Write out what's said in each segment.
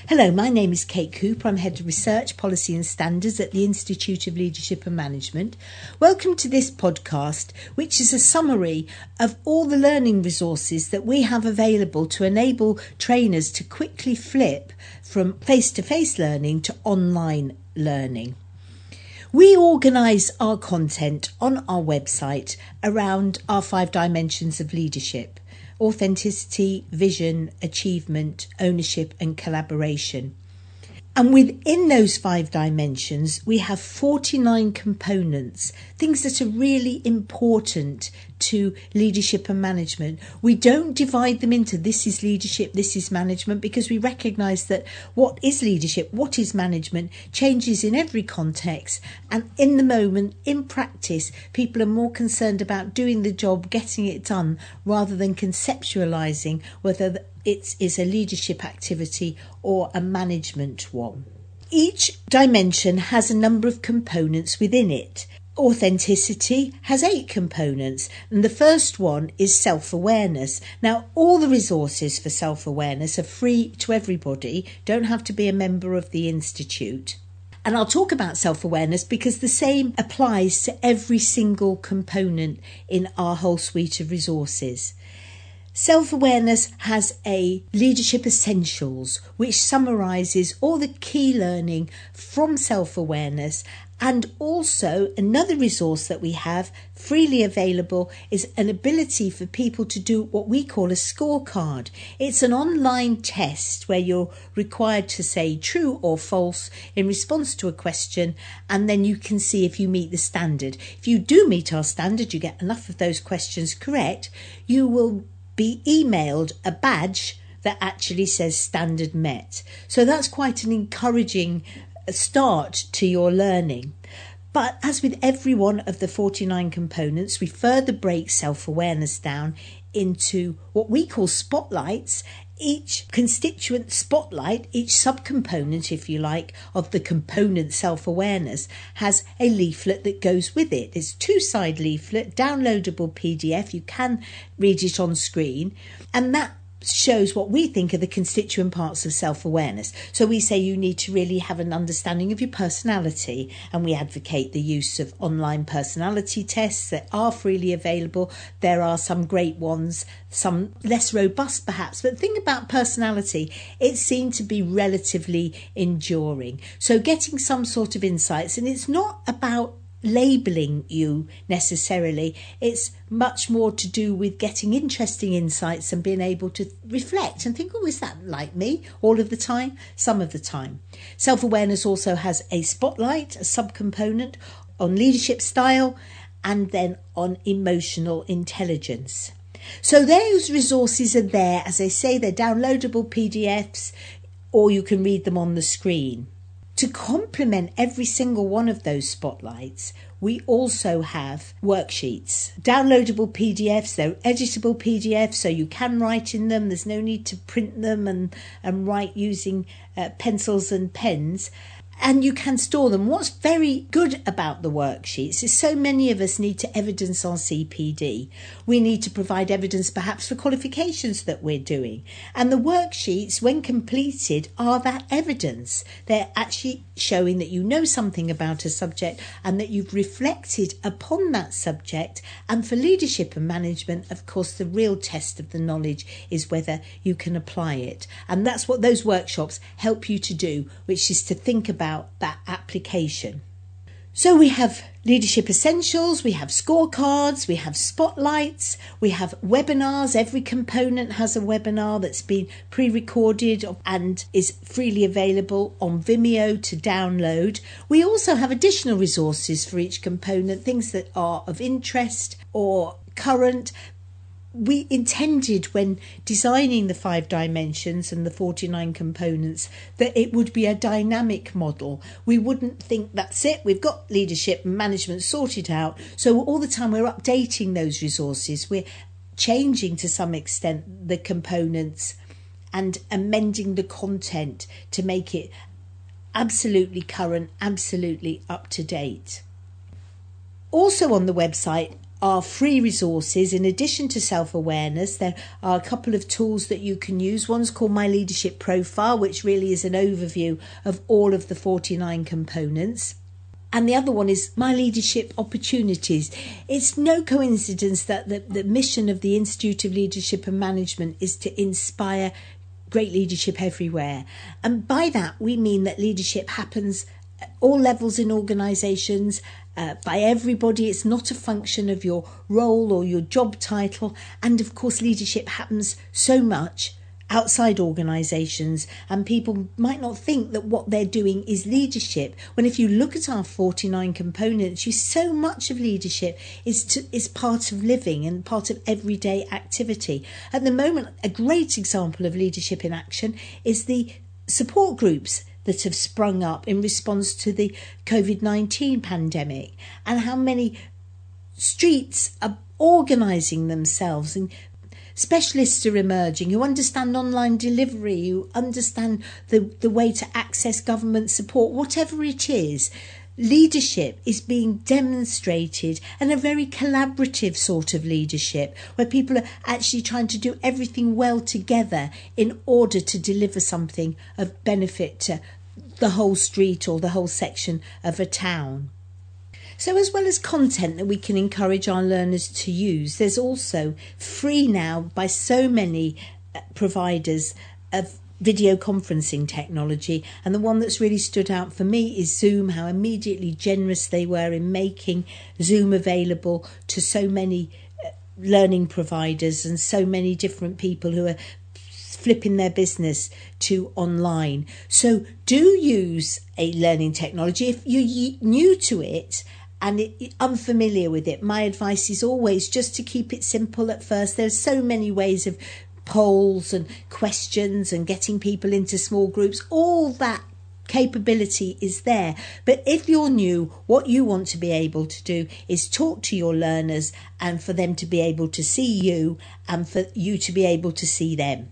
Hello, my name is Kate Cooper. I'm Head of Research, Policy and Standards at the Institute of Leadership and Management. Welcome to this podcast, which is a summary of all the learning resources that we have available to enable trainers to quickly flip from face-to-face learning to online learning. We organise our content on our website around our 5 dimensions of leadership: authenticity, vision, achievement, ownership and collaboration. And within those 5 dimensions, we have 49 components, things that are really important to leadership and management. We don't divide them into this is leadership, this is management, because we recognise that what is leadership, what is management, changes in every context. And in the moment, in practice, people are more concerned about doing the job, getting it done, rather than conceptualising whether it is a leadership activity or a management one. Each dimension has a number of components within it. Authenticity has 8 components, and the first one is self-awareness. Now, all the resources for self-awareness are free to everybody, don't have to be a member of the Institute. And I'll talk about self-awareness because the same applies to every single component in our whole suite of resources. Self-awareness has a Leadership Essentials, which summarises all the key learning from self-awareness. And also another resource that we have freely available is an ability for people to do what we call a scorecard. It's an online test where you're required to say true or false in response to a question, and then you can see if you meet the standard. If you do meet our standard, you get enough of those questions correct, you will be emailed a badge that actually says standard met. So that's quite an encouraging start to your learning. But as with every one of the 49 components, we further break self-awareness down into what we call spotlights. Each constituent spotlight, each subcomponent, if you like, of the component self-awareness has a leaflet that goes with it. It's a 2-side leaflet, downloadable PDF. You can read it on screen, and that shows what we think are the constituent parts of self-awareness. So we say you need to really have an understanding of your personality, and we advocate the use of online personality tests that are freely available. There are some great ones, some less robust perhaps, but the thing about personality, it's seen to be relatively enduring. So getting some sort of insights, and it's not about labelling you necessarily, it's much more to do with getting interesting insights and being able to reflect and think, oh, is that like me all of the time? Some of the time. Self-awareness also has a spotlight, a subcomponent on leadership style, and then on emotional intelligence. So those resources are there. As I say, they're downloadable PDFs, or you can read them on the screen. To complement every single one of those spotlights, we also have worksheets. Downloadable PDFs, they're editable PDFs, so you can write in them. There's no need to print them and write using pencils and pens. And you can store them. What's very good about the worksheets is so many of us need to evidence our CPD. We need to provide evidence perhaps for qualifications that we're doing. And the worksheets, when completed, are that evidence. They're actually showing that you know something about a subject and that you've reflected upon that subject. And for leadership and management, of course, the real test of the knowledge is whether you can apply it. And that's what those workshops help you to do, which is to think about that application. So we have Leadership Essentials, we have scorecards, we have spotlights, we have webinars. Every component has a webinar that's been pre-recorded and is freely available on Vimeo to download. We also have additional resources for each component, things that are of interest or current. We intended, when designing the 5 dimensions and the 49 components, that it would be a dynamic model. We wouldn't think that's it, we've got leadership and management sorted out, so all the time we're updating those resources, we're changing to some extent the components and amending the content to make it absolutely current, absolutely up to date. Also on the website are free resources. In addition to self-awareness, there are a couple of tools that you can use. One's called My Leadership Profile, which really is an overview of all of the 49 components. And the other one is My Leadership Opportunities. It's no coincidence that the mission of the Institute of Leadership and Management is to inspire great leadership everywhere. And by that, we mean that leadership happens at all levels in organisations, by everybody. It's not a function of your role or your job title. And of course, leadership happens so much outside organisations, and people might not think that what they're doing is leadership, when if you look at our 49 components, so much of leadership is part of living and part of everyday activity. At the moment, a great example of leadership in action is the support groups that have sprung up in response to the COVID-19 pandemic, and how many streets are organising themselves, and specialists are emerging who understand online delivery, who understand the way to access government support. Whatever it is, leadership is being demonstrated, and a very collaborative sort of leadership where people are actually trying to do everything well together in order to deliver something of benefit to the whole street or the whole section of a town. So as well as content that we can encourage our learners to use, there's also free now by so many providers of video conferencing technology. And the one that's really stood out for me is Zoom, how immediately generous they were in making Zoom available to so many learning providers and so many different people who are flipping their business to online. So do use a learning technology. If you're new to it and unfamiliar with it, my advice is always just to keep it simple at first. There's so many ways of polls and questions and getting people into small groups. All that capability is there. But if you're new, what you want to be able to do is talk to your learners, and for them to be able to see you and for you to be able to see them.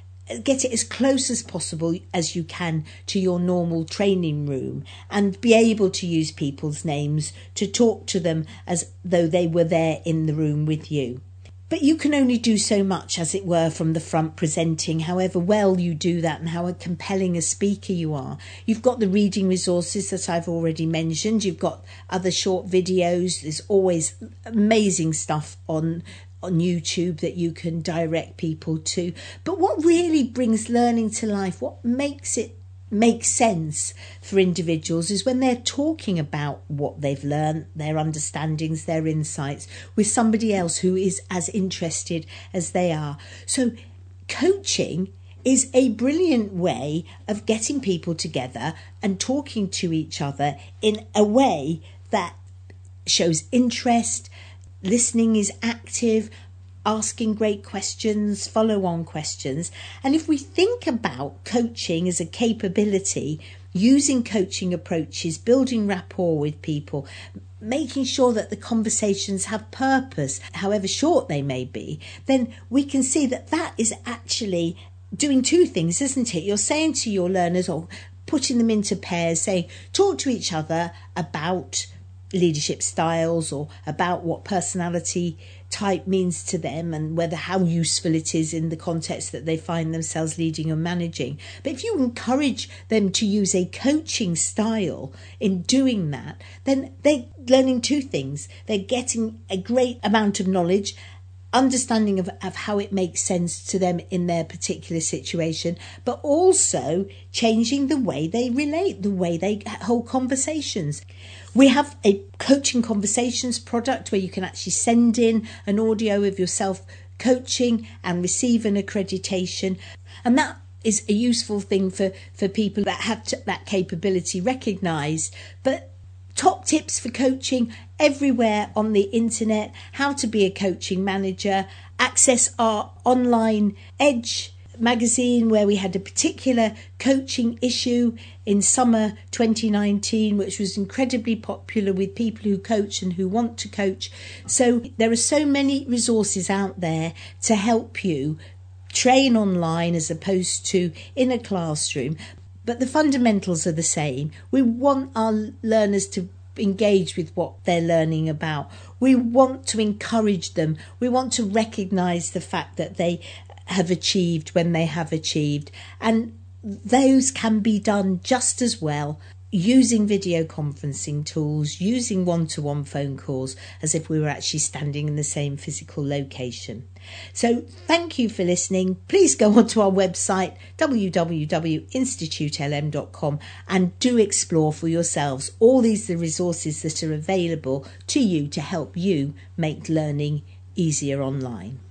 Get it as close as possible as you can to your normal training room, and be able to use people's names to talk to them as though they were there in the room with you. But you can only do so much, as it were, from the front presenting, however well you do that and how compelling a speaker you are. You've got the reading resources that I've already mentioned. You've got other short videos. There's always amazing stuff on YouTube that you can direct people to. But what really brings learning to life, what makes it make sense for individuals, is when they're talking about what they've learned, their understandings, their insights, with somebody else who is as interested as they are. So coaching is a brilliant way of getting people together and talking to each other in a way that shows interest. Listening is active, asking great questions, follow-on questions. And if we think about coaching as a capability, using coaching approaches, building rapport with people, making sure that the conversations have purpose, however short they may be, then we can see that that is actually doing two things, isn't it? You're saying to your learners, or putting them into pairs, saying, talk to each other about leadership styles or about what personality type means to them and how useful it is in the context that they find themselves leading or managing. But if you encourage them to use a coaching style in doing that, then they're learning two things. They're getting a great amount of knowledge, understanding of how it makes sense to them in their particular situation, but also changing the way they relate, the way they hold conversations. We have a coaching conversations product where you can actually send in an audio of yourself coaching and receive an accreditation. And that is a useful thing for people that have that capability recognised. But top tips for coaching everywhere on the internet, how to be a coaching manager. Access our online Edge magazine, where we had a particular coaching issue in summer 2019, which was incredibly popular with people who coach and who want to coach. So there are so many resources out there to help you train online as opposed to in a classroom. But the fundamentals are the same. We want our learners to engaged with what they're learning about. We want to encourage them. We want to recognise the fact that they have achieved when they have achieved. And those can be done just as well using video conferencing tools, using one-to-one phone calls, as if we were actually standing in the same physical location. So thank you for listening. Please go onto our website www.institutelm.com and do explore for yourselves all the resources that are available to you to help you make learning easier online.